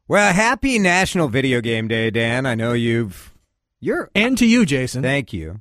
Well, happy National Video Game Day, Dan. I know you're... And to you, Jason. Thank you.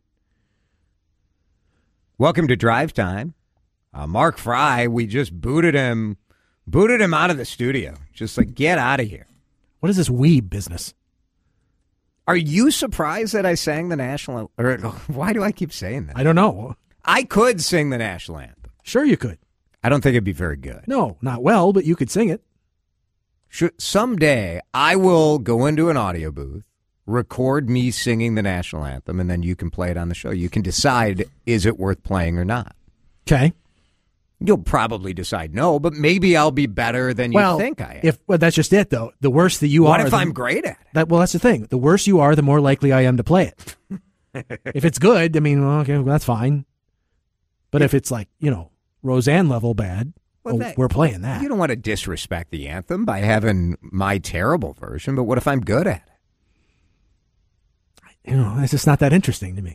Welcome to Drive Time. Mark Fry, we just booted him out of the studio. Just like, get out of here. What is this weeb business? Are you surprised that I sang the national... Or why do I keep saying that? I don't know. I could sing the national anthem. Sure you could. I don't think it'd be very good. No, not well, but you could sing it. Someday, I will go into an audio booth, record me singing the national anthem, and then you can play it on the show. You can decide, is it worth playing or not? Okay. You'll probably decide no, but maybe I'll be better than you think I am. Well, that's just it, though. The worse that you are... What if I'm great at it? Well, that's the thing. The worse you are, the more likely I am to play it. If it's good, I mean, well, okay, well, that's fine. But if it's like, Roseanne level bad, we're playing that. You don't want to disrespect the anthem by having my terrible version, but what if I'm good at it? It's just not that interesting to me.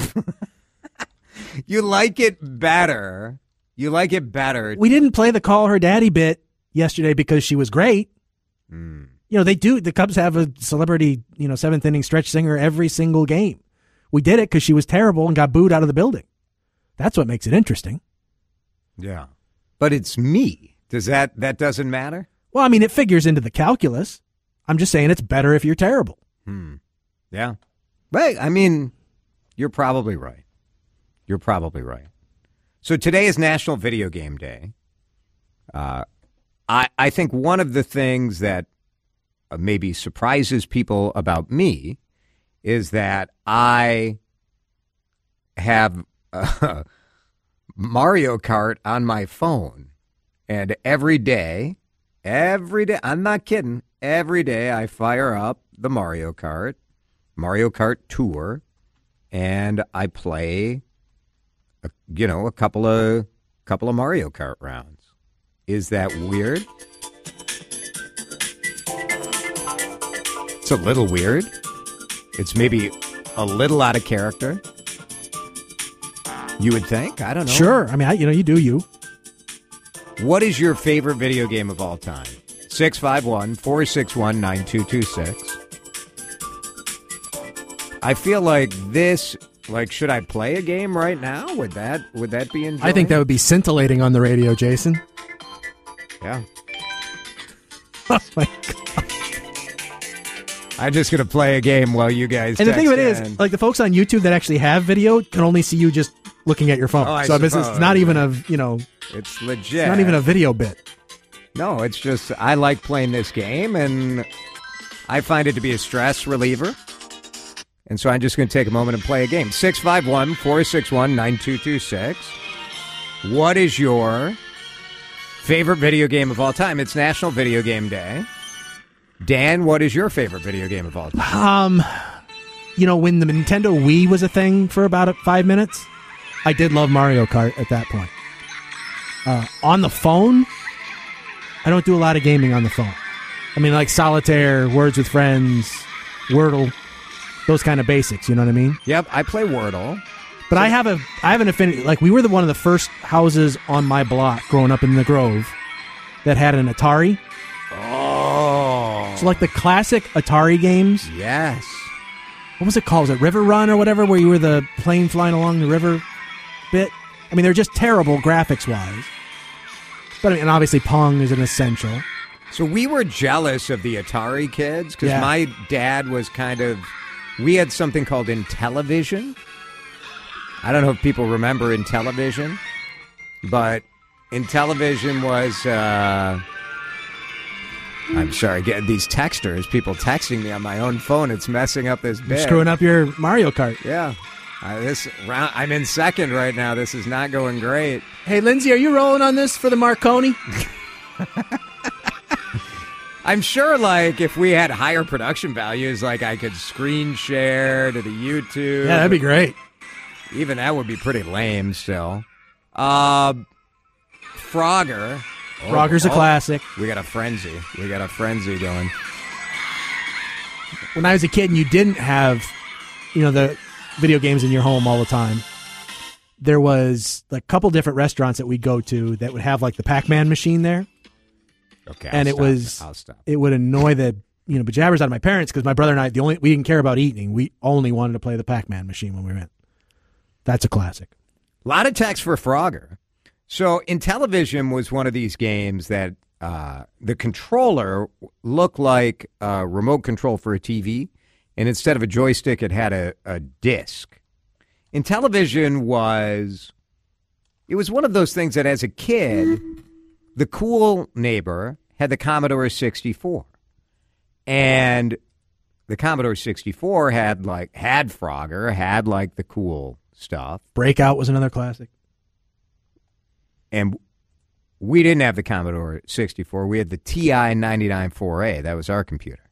You like it better. You like it better. We didn't play the Call Her Daddy bit yesterday because she was great. They do. The Cubs have a celebrity, seventh inning stretch singer every single game. We did it because she was terrible and got booed out of the building. That's what makes it interesting. Yeah. But it's me. That doesn't matter? Well, I mean, it figures into the calculus. I'm just saying it's better if you're terrible. Yeah. But, I mean, you're probably right. You're probably right. So today is National Video Game Day. I think one of the things that maybe surprises people about me is that I have Mario Kart on my phone. And every day, I'm not kidding, every day I fire up the Mario Kart Tour, and I play, a couple of Mario Kart rounds. Is that weird? It's a little weird. It's maybe a little out of character. You would think? I don't know. Sure. I mean, you do you. What is your favorite video game of all time? 651-461-9226. I feel like this, should I play a game right now? Would that be enjoyable? I think that would be scintillating on the radio, Jason. Yeah. Oh, my God. I'm just going to play a game while you guys And the thing of it is, in. the folks on YouTube that actually have video can only see you just looking at your phone. So it's not even It's legit. It's not even a video bit. No, it's just I like playing this game, and I find it to be a stress reliever. And so I'm just going to take a moment and play a game. 651-461-9226. What is your favorite video game of all time? It's National Video Game Day. Dan, what is your favorite video game of all time? When the Nintendo Wii was a thing for about 5 minutes, I did love Mario Kart at that point. On the phone, I don't do a lot of gaming on the phone. I mean, like Solitaire, Words with Friends, Wordle, those kind of basics, you know what I mean? Yep, I play Wordle. But I have an affinity. We were one of the first houses on my block growing up in the Grove that had an Atari. Oh. So the classic Atari games. Yes. What was it called? Was it River Run or whatever, where you were the plane flying along the river bit? I mean, they're just terrible graphics-wise. But and obviously Pong is an essential. So we were jealous of the Atari kids because my dad was we had something called Intellivision. I don't know if people remember Intellivision, but Intellivision was... I'm sorry, get these texters, people texting me on my own phone. It's messing up this bit. You're screwing up your Mario Kart. Yeah. This round, I'm in second right now. This is not going great. Hey, Lindsay, are you rolling on this for the Marconi? I'm sure, if we had higher production values, I could screen share to the YouTube. Yeah, that'd be great. Even that would be pretty lame still. Frogger. Frogger's a classic. We got a frenzy. Going. When I was a kid and you didn't have, the video games in your home all the time, there was a couple different restaurants that we'd go to that would have the Pac-Man machine there. Okay, and I'll stop. it would annoy the bejabbers out of my parents because my brother and I we didn't care about eating. We only wanted to play the Pac-Man machine when we went. That's a classic. A lot of text for Frogger. So Intellivision was one of these games that the controller looked like a remote control for a TV, and instead of a joystick, it had a disc. Intellivision was one of those things that as a kid, the cool neighbor had the Commodore 64. And the Commodore 64 had Frogger, had like the cool stuff. Breakout was another classic. And we didn't have the Commodore 64. We had the TI 99-4A. That was our computer.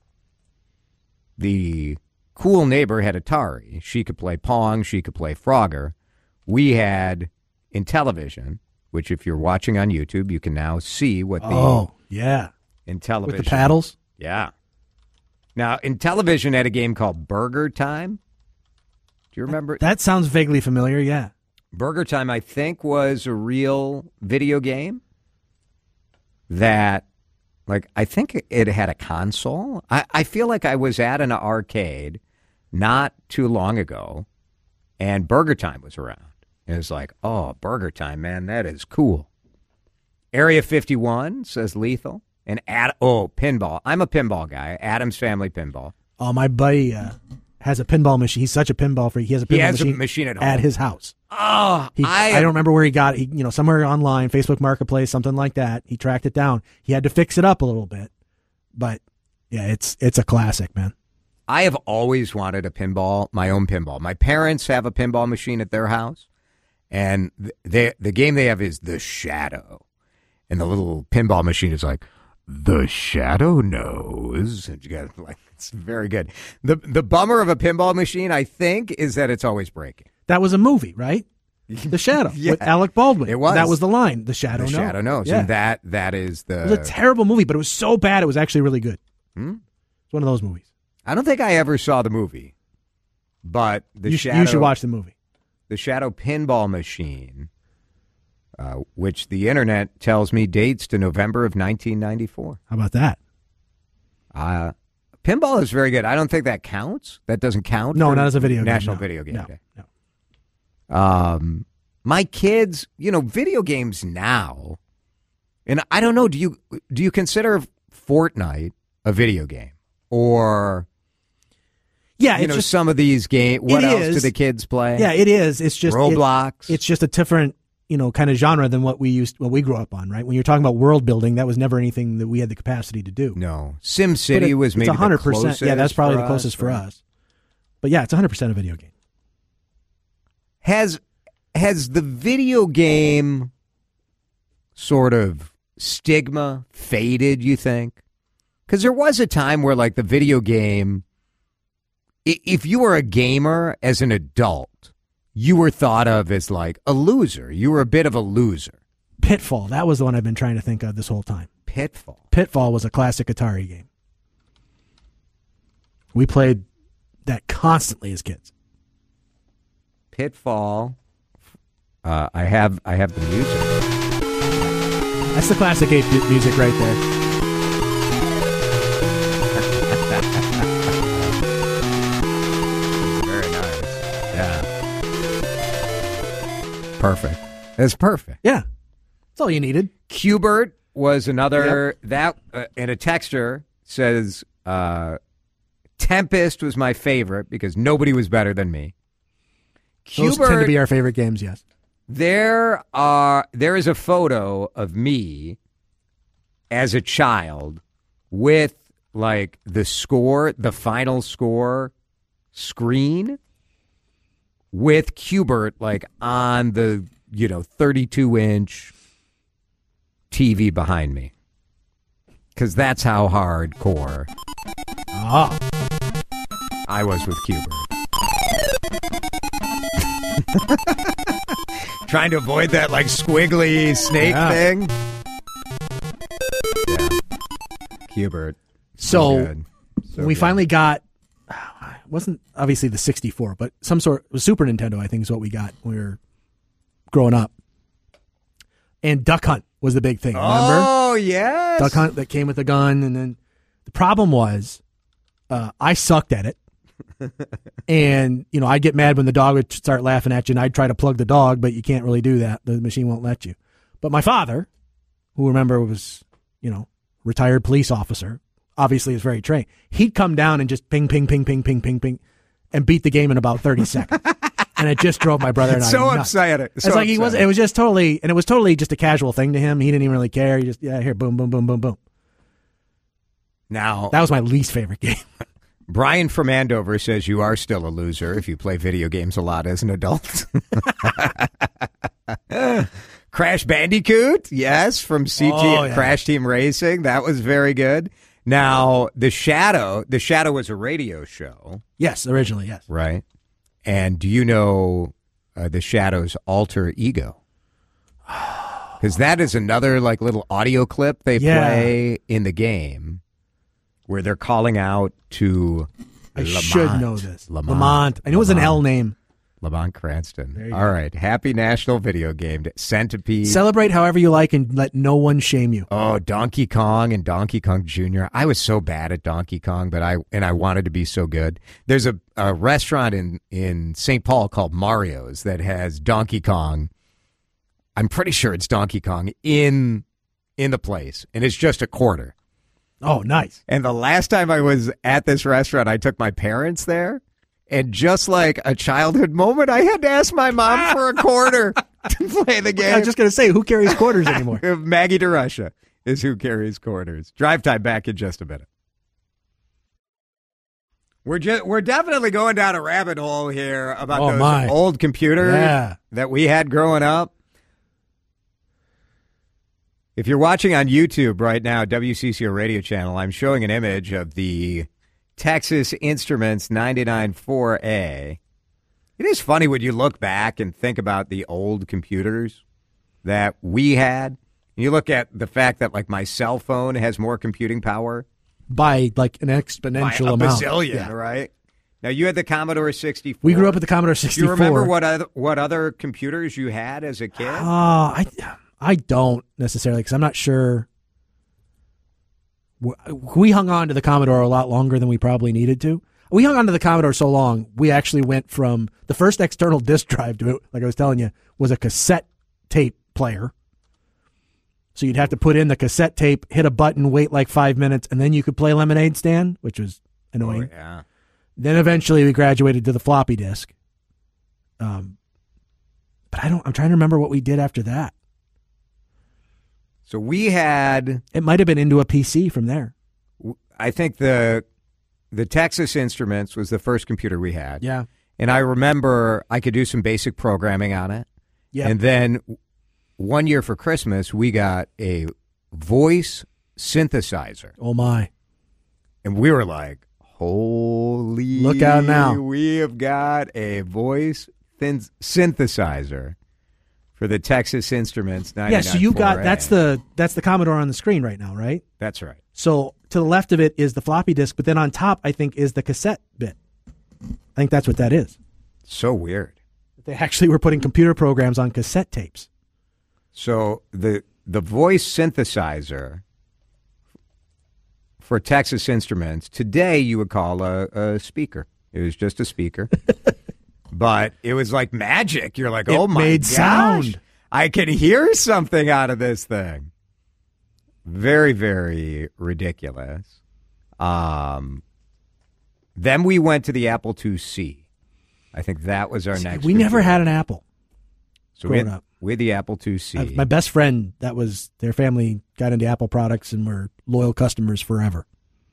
The cool neighbor had Atari. She could play Pong. She could play Frogger. We had Intellivision, which if you're watching on YouTube, you can now see what the Intellivision. With the paddles? Yeah. Now, Intellivision had a game called Burger Time. Do you remember? That sounds vaguely familiar, yeah. Burger Time, I think, was a real video game that, I think it had a console. I feel like I was at an arcade not too long ago, and Burger Time was around. And it was like, oh, Burger Time, man, that is cool. Area 51, says Lethal. And pinball. I'm a pinball guy. Adam's Family Pinball. Oh, my buddy has a pinball machine. He's such a pinball freak. He has a pinball machine at home. At his house. Oh, I don't remember where he got it. Somewhere online, Facebook Marketplace, something like that. He tracked it down. He had to fix it up a little bit. But, yeah, it's a classic, man. I have always wanted my own pinball. My parents have a pinball machine at their house. And the game they have is The Shadow. And the little pinball machine is like, the Shadow knows. And you got it's very good. The bummer of a pinball machine, I think, is that it's always breaking. That was a movie, right? The Shadow with Alec Baldwin. It was. That was the line. The Shadow knows. The Shadow knows. Yeah. And that is the. It was a terrible movie, but it was so bad it was actually really good. It's one of those movies. I don't think I ever saw the movie, but you should watch the movie. The Shadow pinball machine. Which the internet tells me dates to November of 1994. How about that? Pinball is very good. I don't think that counts. That doesn't count. No, not as a video game. National Video Game Day. No. My kids, video games now, and I don't know. Do you consider Fortnite a video game or? Yeah, some of these games. What else do the kids play? Yeah, it is. It's just Roblox. It's just a different. Kind of genre than what we grew up on, right? When you're talking about world building, that was never anything that we had the capacity to do. No. SimCity was maybe 100%. The closest. Yeah, that's probably the closest for us. But yeah, it's 100% a video game. Has the video game sort of stigma faded, you think? Because there was a time where the video game, if you were a gamer as an adult, you were thought of as a loser. You were a bit of a loser. Pitfall. That was the one I've been trying to think of this whole time. Pitfall. Pitfall was a classic Atari game. We played that constantly as kids. Pitfall. I have the music. That's the classic 8-bit music right there. Perfect. That's perfect. Yeah. That's all you needed. Qbert was another, and a texter says, Tempest was my favorite because nobody was better than me. Those tend to be our favorite games, yes. There is a photo of me as a child with the final score screen with Qbert on the 32-inch TV behind me, because that's how hardcore I was with Qbert. Trying to avoid that squiggly snake thing. Yeah. Qbert. So we finally got. It wasn't obviously the 64, but some sort of Super Nintendo, I think, is what we got when we were growing up. And Duck Hunt was the big thing. Remember? Oh, yes. Duck Hunt that came with a gun, and then the problem was I sucked at it. And, I'd get mad when the dog would start laughing at you, and I'd try to plug the dog, but you can't really do that. The machine won't let you. But my father, who remember was, retired police officer, obviously is very trained. He'd come down and just ping, ping, ping, ping, ping, ping, ping, and beat the game in about 30 seconds. And it just drove my brother and I so nuts. upset. It's like it was just totally, and it was totally just a casual thing to him. He didn't even really care. He just, here, boom, boom, boom, boom, boom. Now, that was my least favorite game. Brian from Andover says you are still a loser if you play video games a lot as an adult. Crash Bandicoot, yes, from Crash Team Racing. That was very good. Now, The Shadow was a radio show. Yes, originally, yes. Right. And do you know The Shadow's alter ego? Because that is another little audio clip they play in the game where they're calling out to Lamont. Should know this. Lamont. I knew it was an L name. Lamont Cranston. All right. Happy National Video Game Day. Centipede. Celebrate however you like and let no one shame you. Oh, Donkey Kong and Donkey Kong Jr. I was so bad at Donkey Kong, but I wanted to be so good. There's a restaurant in St. Paul called Mario's that has Donkey Kong. I'm pretty sure it's Donkey Kong in the place, and it's just $0.25. Oh, nice. And the last time I was at this restaurant, I took my parents there. And just like a childhood moment, I had to ask my mom for $0.25 to play the game. I was just going to say, who carries quarters anymore? Maggie DeRusha is who carries quarters. Drive Time back in just a minute. We're definitely going down a rabbit hole here about those old computers that we had growing up. If you're watching on YouTube right now, WCCO radio channel, I'm showing an image of the Texas Instruments 99.4A. It is funny when you look back and think about the old computers that we had. You look at the fact that my cell phone has more computing power by an exponential amount. By a bazillion, right? Now you had the Commodore 64. We grew up with the Commodore 64. Do you remember what other computers you had as a kid? I don't necessarily, because I'm not sure. We hung on to the Commodore a lot longer than we probably needed to. We hung on to the Commodore so long, we actually went from the first external disk drive to it, like I was telling you, was a cassette tape player. So you'd have to put in the cassette tape, hit a button, wait 5 minutes, and then you could play Lemonade Stand, which was annoying. Oh, yeah. Then eventually we graduated to the floppy disk. But I'm trying to remember what we did after that. So we had... It might have been into a PC from there. I think the Texas Instruments was the first computer we had. Yeah. And I remember I could do some basic programming on it. Yeah. And then one year for Christmas, we got a voice synthesizer. Oh, my. And we were like, holy... Look out now. We have got a voice synthesizer for the Texas Instruments 99.4A. Yeah, so you got that's the Commodore on the screen right now, right? That's right. So to the left of it is the floppy disk, but then on top I think is the cassette bit. I think that's what that is. So weird. They actually were putting computer programs on cassette tapes. So the voice synthesizer for Texas Instruments today you would call a speaker. It was just a speaker. But it was like magic. You're like, oh, my made gosh, sound. I can hear something out of this thing. Very, very ridiculous. Then we went to the Apple IIc. I think that was our next. We never had an Apple. So we had the Apple IIc. My best friend, that was their family, got into Apple products and were loyal customers forever.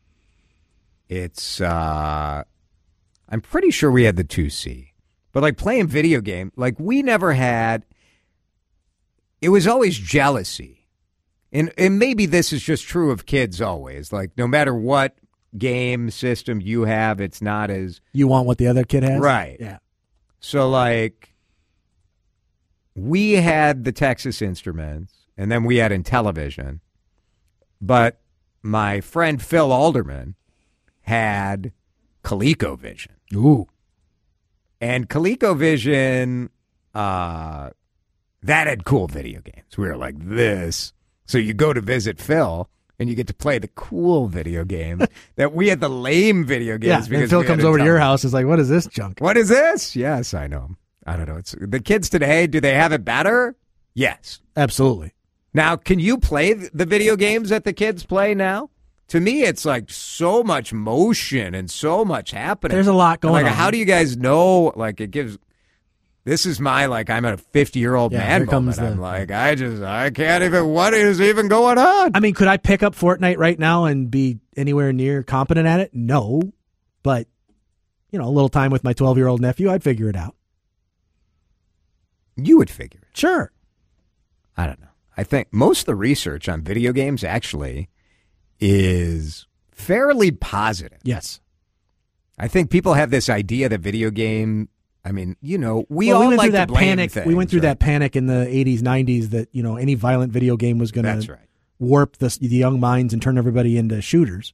It's, I'm pretty sure we had the IIc. But playing video game, we never had, it was always jealousy. And maybe this is just true of kids always. No matter what game system you have, it's not as... You want what the other kid has? Right. Yeah. So, we had the Texas Instruments, and then we had Intellivision. But my friend Phil Alderman had ColecoVision. Ooh. And ColecoVision, that had cool video games. We were like, this So you go to visit Phil, and you get to play the cool video game that we had the lame video games. Yeah, and Phil comes over to your house. It's like, what is this junk? What is this? Yes, I know. I don't know. It's the kids today. Do they have it better? Yes, absolutely. Now, can you play the video games that the kids play now? To me, it's like so much motion and so much happening. There's a lot going on. How do you guys know? Like, it gives. This is my I'm a 50-year-old man moment. I'm like, I can't even. What is even going on? I mean, could I pick up Fortnite right now and be anywhere near competent at it? No, but a little time with my 12-year-old nephew, I'd figure it out. You would figure it. Sure. I don't know. I think most of the research on video games actually is fairly positive. Yes. I think people have this idea that video game, I mean, we went like through that to blame panic. things, we went through right? that panic in the 80s, 90s that, any violent video game was going to warp the young minds and turn everybody into shooters.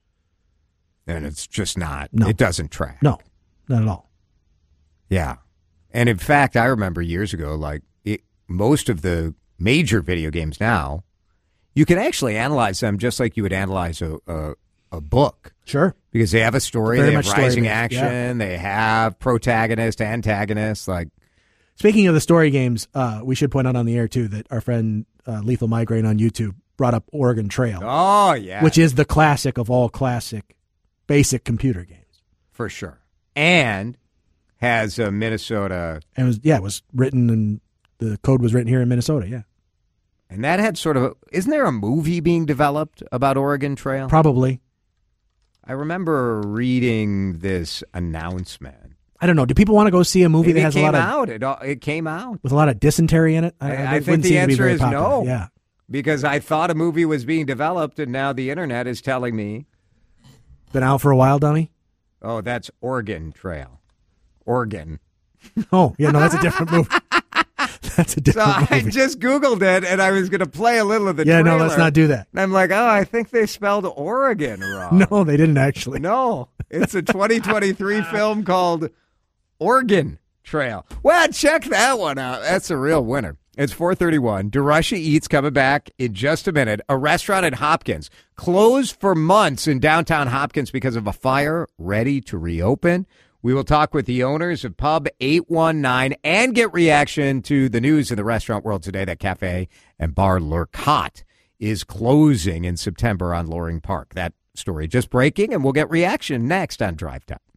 And it's just not. No. It doesn't track. No, not at all. Yeah. And in fact, I remember years ago, most of the major video games now, you can actually analyze them just like you would analyze a book. Sure. Because they have a story, Very they have much rising story-based, action, they have protagonist, antagonists. Speaking of the story games, we should point out on the air, too, that our friend Lethal Migraine on YouTube brought up Oregon Trail. Oh, yeah. Which is the classic of all classic basic computer games. For sure. And has a Minnesota. And it was written, and the code was written here in Minnesota, yeah. And that had isn't there a movie being developed about Oregon Trail? Probably. I remember reading this announcement. I don't know. Do people want to go see a movie that has a lot of... It came out. With a lot of dysentery in it? I think the answer is no. Yeah. Because I thought a movie was being developed, and now the internet is telling me. Been out for a while, Donnie? Oh, that's Oregon Trail. Oregon. Oh, yeah, no, that's a different movie. That's a different movie. I just Googled it, and I was going to play a little of the trailer. Yeah, no, let's not do that. And I'm like, I think they spelled Oregon wrong. No, they didn't actually. No, it's a 2023 film called Oregon Trail. Well, check that one out. That's a real winner. It's 4:31. DeRusha Eats coming back in just a minute. A restaurant in Hopkins closed for months in downtown Hopkins because of a fire, ready to reopen. We will talk with the owners of Pub 819 and get reaction to the news in the restaurant world today that Cafe and Bar Lurkot is closing in September on Loring Park. That story just breaking, and we'll get reaction next on Drive Time.